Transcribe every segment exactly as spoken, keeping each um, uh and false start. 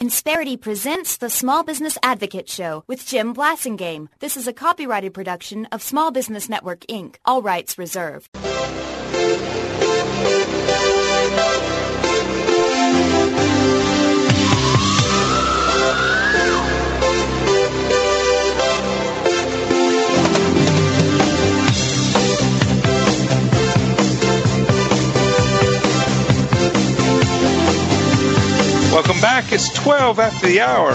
Insperity presents the Small Business Advocate Show with Jim Blasingame. This is a copyrighted production of Small Business Network, Incorporated. All rights reserved. Welcome back. It's twelve after the hour.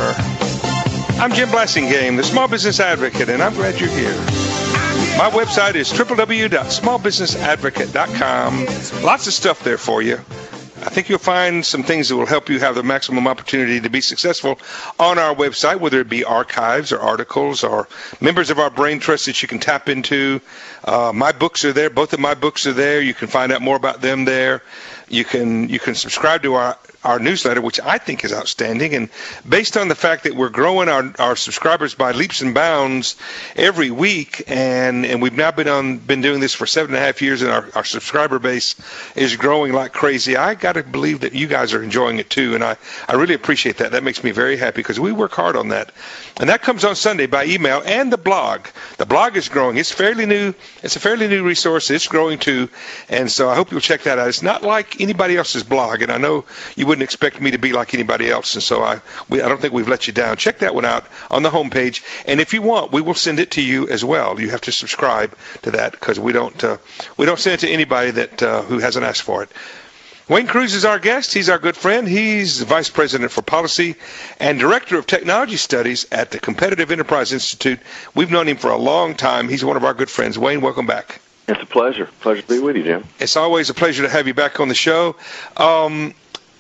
I'm Jim Blasingame, the Small Business Advocate, and I'm glad you're here. My website is w w w dot small business advocate dot com. Lots of stuff there for you. I think you'll find some things that will help you have the maximum opportunity to be successful on our website, whether it be archives or articles or members of our brain trust that you can tap into. Uh, my books are there. Both of my books are there. You can find out more about them there. You can you can subscribe to our, our newsletter, which I think is outstanding. And based on the fact that we're growing our, our subscribers by leaps and bounds every week, and, and we've now been on been doing this for seven and a half years, and our, our subscriber base is growing like crazy, I got to believe that you guys are enjoying it too. And I, I really appreciate that. That makes me very happy because we work hard on that. And that comes on Sunday by email and the blog. The blog is growing. It's fairly new. It's a fairly new resource. It's growing too. And so I hope you'll check that out. It's not like anybody else's blog, and I know you wouldn't expect me to be like anybody else, and so I we, I don't think we've let you down. Check that one out on the homepage, and if you want, we will send it to you as well. You have to subscribe to that because we don't uh, we don't send it to anybody that uh, who hasn't asked for it. Wayne Cruz is our guest. He's our good friend. He's Vice President for Policy and Director of Technology Studies at the Competitive Enterprise Institute. We've known him for a long time. He's one of our good friends. Wayne, welcome back. It's a pleasure. Pleasure to be with you, Jim. It's always a pleasure to have you back on the show. Um,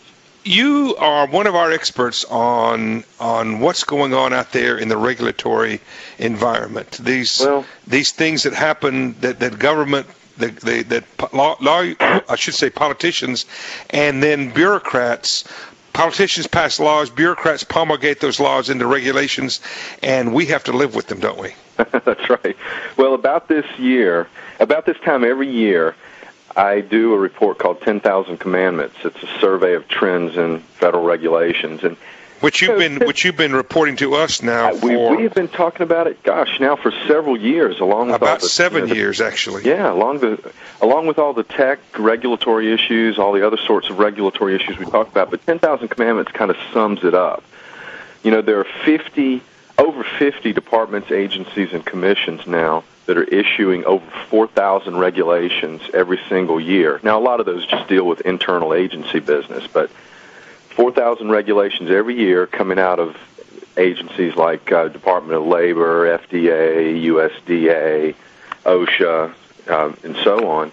you are one of our experts on on what's going on out there in the regulatory environment. These well, these things that happen that, that government, that, that, that law, law, I should say politicians, and then bureaucrats. Politicians pass laws, bureaucrats promulgate those laws into regulations, and we have to live with them, don't we? That's right. Well, about this year, about this time every year, I do a report called ten thousand Commandments. It's a survey of trends in federal regulations, and which you've been which you've been reporting to us now. We for we have been talking about it. Gosh, now for several years, along with about all the, seven you know, the, years actually. Yeah, along the along with all the tech regulatory issues, all the other sorts of regulatory issues we talked about. But ten thousand Commandments kind of sums it up. You know, there are fifty over fifty departments, agencies, and commissions now that are issuing over four thousand regulations every single year. Now, a lot of those just deal with internal agency business, but four thousand regulations every year coming out of agencies like uh, Department of Labor, F D A, U S D A, OSHA, um, and so on.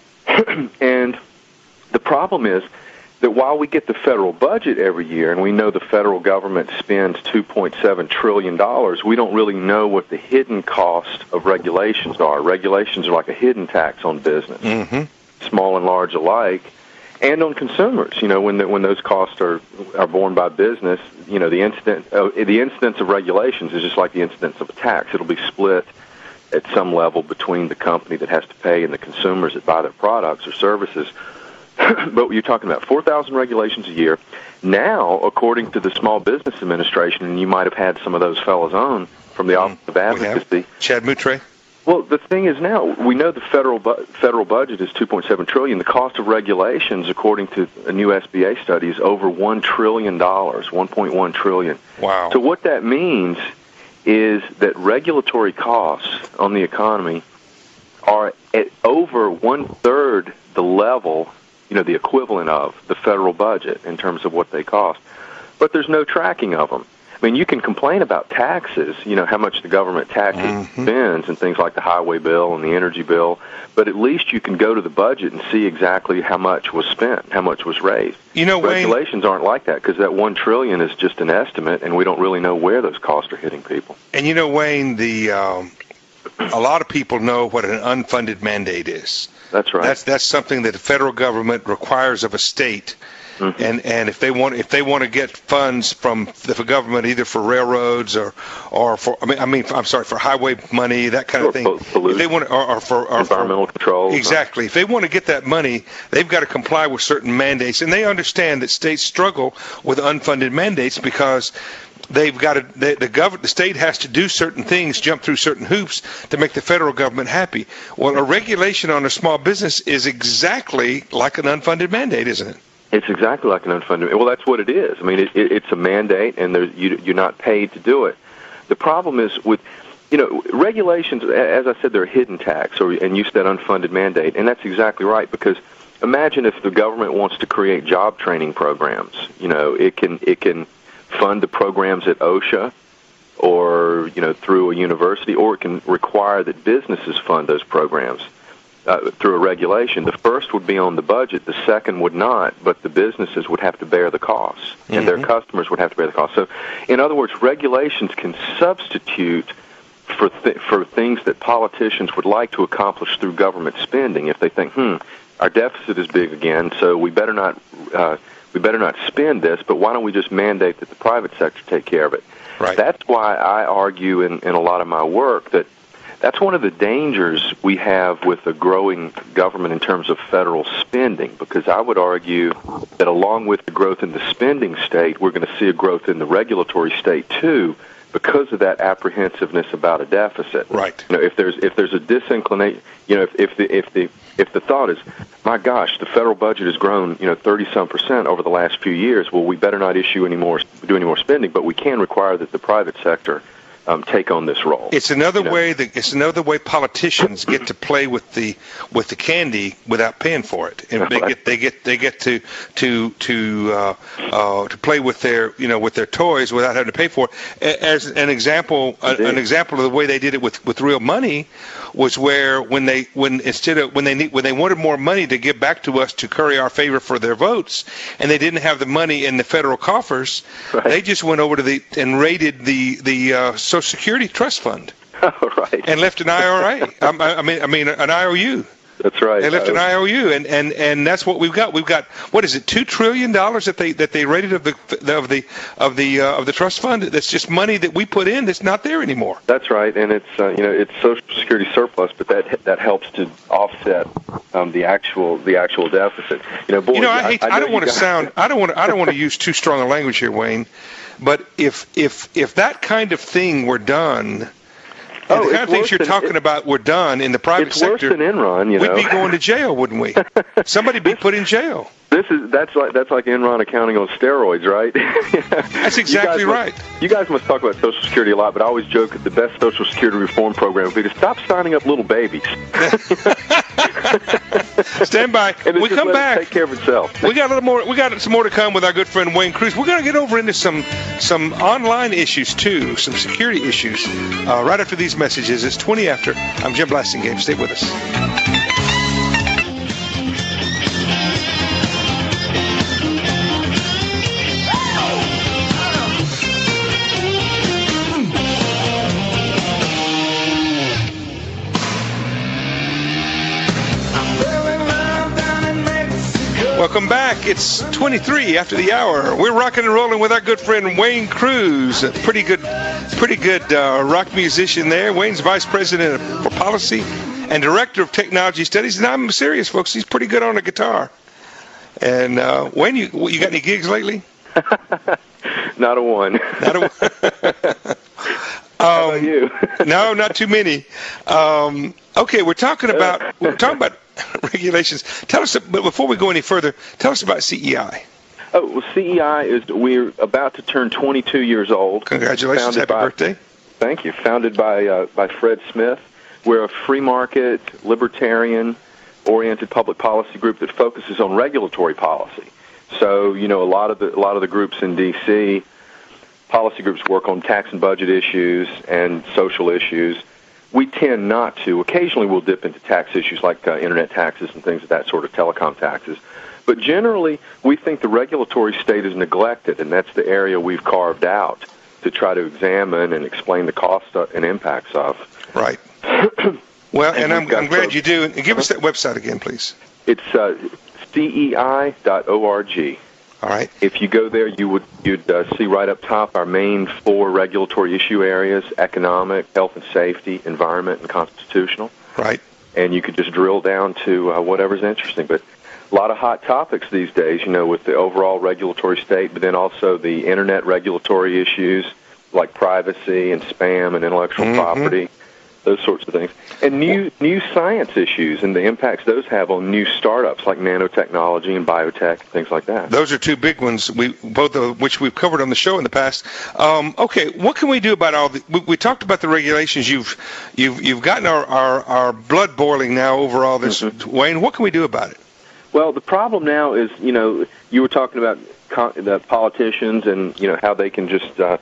And the problem is that while we get the federal budget every year, and we know the federal government spends two point seven trillion dollars, we don't really know what the hidden cost of regulations are. Regulations are like a hidden tax on business, mm-hmm. small and large alike, and on consumers. You know, when the, when those costs are are borne by business, you know, the incident uh, the incidence of regulations is just like the incidence of a tax. It'll be split at some level between the company that has to pay and the consumers that buy their products or services. But you're talking about four thousand regulations a year. Now, according to the Small Business Administration, and you might have had some of those fellows on from the Office of Advocacy. Chad Moutre. Well, the thing is now, we know the federal bu- federal budget is two point seven trillion dollars. The cost of regulations, according to a new S B A study, is over one trillion dollars, one point one trillion dollars. Wow. So what that means is that regulatory costs on the economy are at over one-third the level, you know, the equivalent of the federal budget in terms of what they cost. But there's no tracking of them. I mean, you can complain about taxes, you know, how much the government taxes mm-hmm. spends and things like the highway bill and the energy bill, but at least you can go to the budget and see exactly how much was spent, how much was raised. You know, regulations Wayne, aren't like that because that one trillion dollars is just an estimate, and we don't really know where those costs are hitting people. And you know, Wayne, the um, a lot of people know what an unfunded mandate is. That's right. That's that's something that the federal government requires of a state Mm-hmm. And and if they want if they want to get funds from the government, either for railroads or or for I mean I mean I'm sorry for highway money, that kind of thing. If they want or, or for or environmental for, control. Exactly. Huh? If they want to get that money, they've got to comply with certain mandates, and they understand that states struggle with unfunded mandates because they've got to, the, the government, the state has to do certain things, jump through certain hoops to make the federal government happy. Well, a regulation on a small business is exactly like an unfunded mandate, isn't it? It's exactly like an unfunded. Well, that's what it is. I mean, it, it, it's a mandate, and there, you, you're not paid to do it. The problem is with, you know, regulations. As I said, they're a hidden tax, or and you said unfunded mandate, and that's exactly right. Because imagine if the government wants to create job training programs. You know, it can it can. fund the programs at OSHA or, you know, through a university, or it can require that businesses fund those programs uh, through a regulation. The first would be on the budget, the second would not, but the businesses would have to bear the costs, and mm-hmm. their customers would have to bear the costs. So, in other words, regulations can substitute for th- for things that politicians would like to accomplish through government spending. If they think, hmm, our deficit is big again, so we better not... Uh, we better not spend this, but why don't we just mandate that the private sector take care of it? Right. That's why I argue in, in a lot of my work that that's one of the dangers we have with a growing government in terms of federal spending, because I would argue that along with the growth in the spending state, we're going to see a growth in the regulatory state too, because of that apprehensiveness about a deficit. Right. You know, if there's if there's a disinclination, you know, if, if the if the if the thought is, my gosh, the federal budget has grown, you know, thirty some percent over the last few years. Well, we better not issue any more, do any more spending, but we can require that the private sector um, take on this role. It's another you know? way that it's another way politicians get to play with the with the candy without paying for it, and they get they get they get to to to uh, uh, to play with their you know with their toys without having to pay for it. As an example, a, an example of the way they did it with, with real money was where when they when instead of when they need, when they wanted more money to give back to us to curry our favor for their votes, and they didn't have the money in the federal coffers, right. They just went over to the and raided the the uh, Social Security Trust Fund, oh, right. and left an I R A. I, I mean, I mean an I O U. That's right. They left an I O U, and, and, and that's what we've got. We've got what is it, two trillion dollars that they that they rated of the of the of the uh, of the trust fund. That's just money that we put in that's not there anymore. That's right, and it's uh, you know it's Social Security surplus, but that that helps to offset um, the actual the actual deficit. You know, boy, you know, I hate. I, I, I don't want to sound. I don't want. I don't want to use too strong a language here, Wayne. But if if if that kind of thing were done. And oh, the kind of things you're than, talking it, about were done in the private it's sector. It's worse than Enron, you know. We'd be going to jail, wouldn't we? Somebody'd be put in jail. This is that's like that's like Enron accounting on steroids, right? That's exactly you right. Must, you guys must talk about Social Security a lot, but I always joke that the best Social Security reform program would be to stop signing up little babies. Stand by. And we come let back. It take care of itself. We got a little more. We got some more to come with our good friend Wayne Cruz. We're going to get over into some some online issues too, some security issues. Uh, right after these messages, it's twenty after. I'm Jim Blasingame. Stay with us. Welcome back. It's twenty-three after the hour. We're rocking and rolling with our good friend Wayne Cruz, a pretty good, pretty good uh, rock musician there. Wayne's Vice President for Policy and Director of Technology Studies. And I'm serious, folks. He's pretty good on the guitar. And uh, Wayne, you you got any gigs lately? Not a one. Not a one. How about you? No, not too many. Um, okay, we're talking about we're talking about regulations. Tell us, but before we go any further, tell us about C E I. Oh, well, C E I is we're about to turn twenty-two years old. Congratulations! Happy by, birthday! Thank you. Founded by uh, by Fred Smith. We're a free market, libertarian oriented public policy group that focuses on regulatory policy. So, you know, a lot of the a lot of the groups in D C policy groups work on tax and budget issues and social issues. We tend not to. Occasionally we'll dip into tax issues like uh, internet taxes and things of that sort, of telecom taxes. But generally, we think the regulatory state is neglected, and that's the area we've carved out to try to examine and explain the costs and impacts of. Right. Well, and, and I'm, I'm glad so, you do. And give us that website again, please. It's uh, C E I dot org. All right. If you go there, you would you'd uh, see right up top our main four regulatory issue areas: economic, health and safety, environment, and constitutional. Right. And you could just drill down to uh, whatever's interesting. But a lot of hot topics these days, you know, with the overall regulatory state, but then also the internet regulatory issues like privacy and spam and intellectual mm-hmm. property, those sorts of things. And new new science issues and the impacts those have on new startups like nanotechnology and biotech, things like that. Those are two big ones, we both of which we've covered on the show in the past. Um, okay, what can we do about all the, we, we talked about the regulations. You've you've you've gotten our, our, our blood boiling now over all this, mm-hmm. Wayne. What can we do about it? Well, the problem now is, you know, you were talking about con- the politicians and, you know, how they can just, uh,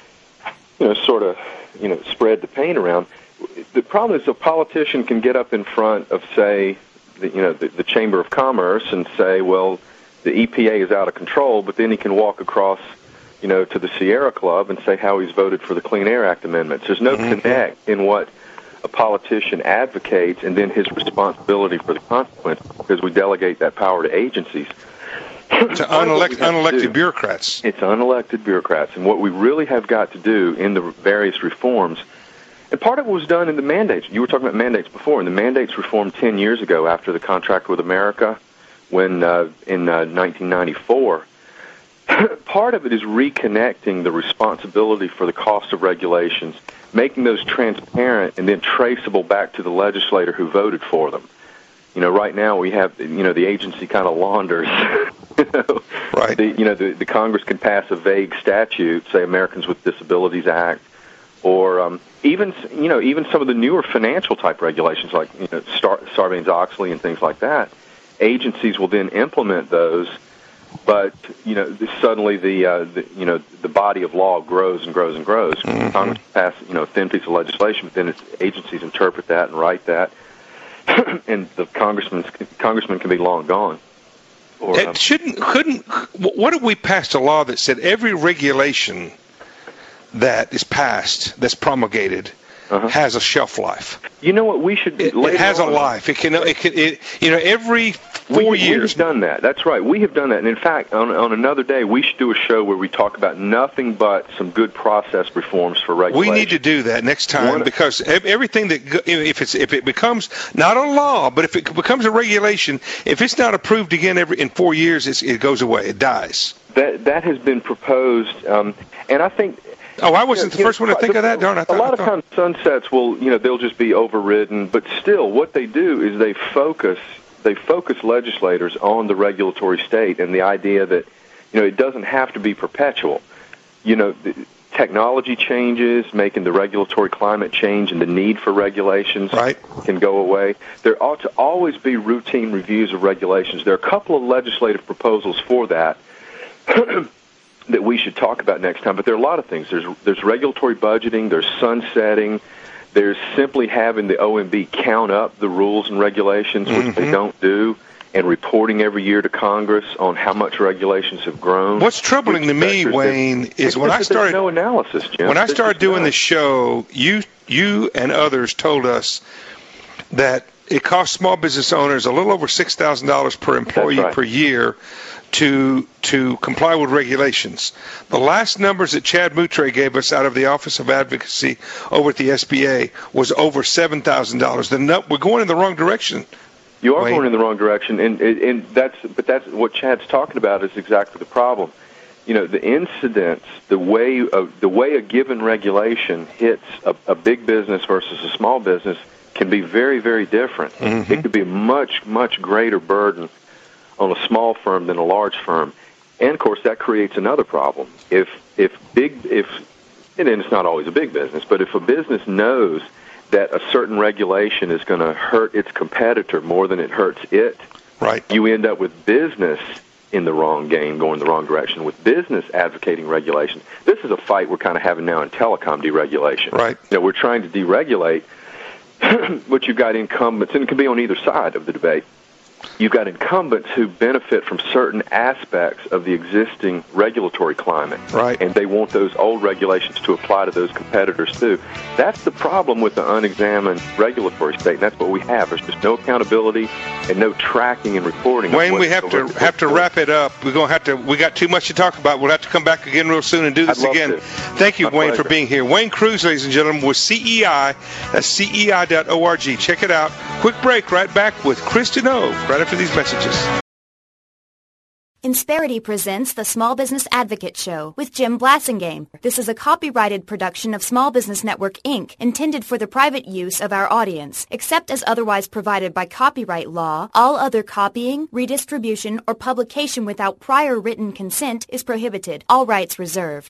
you know, sort of, you know, spread the pain around. The problem is a politician can get up in front of, say, the, you know, the, the Chamber of Commerce and say, well, the E P A is out of control, but then he can walk across, you know, to the Sierra Club and say how he's voted for the Clean Air Act amendments. There's no mm-hmm. connect in what a politician advocates and then his responsibility for the consequences, because we delegate that power to agencies. To unelect, unelected to bureaucrats. It's unelected bureaucrats. And what we really have got to do in the various reforms, and part of it was done in the mandates. You were talking about mandates before, and the mandates reformed ten years ago after the contract with America when uh, in uh, nineteen ninety-four. Part of it is reconnecting the responsibility for the cost of regulations, making those transparent and then traceable back to the legislator who voted for them. You know, right now we have, you know, the agency kind of launders. you know, right. The, you know, the, the Congress can pass a vague statute, say Americans with Disabilities Act, or um, even, you know, even some of the newer financial type regulations like, you know, Star- Sarbanes-Oxley and things like that. Agencies will then implement those. But, you know, suddenly the, uh, the, you know, the body of law grows and grows and grows. Mm-hmm. Congress passes, you know, a thin piece of legislation, but then its agencies interpret that and write that, and the congressman congressman can be long gone. Or, it um, shouldn't, couldn't, what if we passed a law that said every regulation that is passed, that's promulgated, uh-huh. has a shelf life? You know what we should. It, it has a life. It can. It can. It, you know, every four we, years. We've done that. That's right. We have done that. And in fact, on, on another day, we should do a show where we talk about nothing but some good process reforms for regulation. We need to do that next time One, because everything that if it's if it becomes not a law, but if it becomes a regulation, if it's not approved again every in four years, it's, it goes away. It dies. That that has been proposed, um, and I think. Oh, I wasn't the first one to think of that, darn. I thought, a lot I thought. of times sunsets will, you know, they'll just be overridden, but still what they do is they focus they focus legislators on the regulatory state and the idea that, you know, it doesn't have to be perpetual. You know, the technology changes, making the regulatory climate change and the need for regulations right. can go away. There ought to always be routine reviews of regulations. There are a couple of legislative proposals for that. that we should talk about next time, but there are a lot of things. There's there's regulatory budgeting, there's sunsetting, there's simply having the O M B count up the rules and regulations, which mm-hmm. they don't do, and reporting every year to Congress on how much regulations have grown. What's troubling to me, Wayne, is when I started no analysis, Jim. When I started doing the show, you you and others told us that it costs small business owners a little over six thousand dollars per employee right. per year to to comply with regulations. The last numbers that Chad Moutre gave us out of the Office of Advocacy over at the S B A was over seven thousand dollars. No, we're going in the wrong direction. You are Wayne. going in the wrong direction, and and that's but that's what Chad's talking about is exactly the problem. You know, the incidents, the way a, the way a given regulation hits a, a big business versus a small business can be very, very different. Mm-hmm. It could be a much, much greater burden on a small firm than a large firm. And, of course, that creates another problem. If if big, if and it's not always a big business, but if a business knows that a certain regulation is going to hurt its competitor more than it hurts it, right, you end up with business in the wrong game, going the wrong direction, with business advocating regulation. This is a fight we're kind of having now in telecom deregulation. Right. You know, we're trying to deregulate, but you've got incumbents, and it can be on either side of the debate. you've got incumbents who benefit from certain aspects of the existing regulatory climate. Right. And they want those old regulations to apply to those competitors, too. That's the problem with the unexamined regulatory state, and that's what we have. There's just no accountability and no tracking and reporting. Wayne, we have to have to wrap it up. We're going to have to, we got too much to talk about. We'll have to come back again real soon and do this again. To. Thank you, My Wayne, pleasure. for being here. Wayne Cruz, ladies and gentlemen, with C E I. That's C E I dot org. Check it out. Quick break, right back with Chris Denove, right after these messages. Insperity presents the Small Business Advocate Show with Jim Blasingame. This is a copyrighted production of Small Business Network, Incorporated, intended for the private use of our audience. Except as otherwise provided by copyright law, all other copying, redistribution, or publication without prior written consent is prohibited. All rights reserved.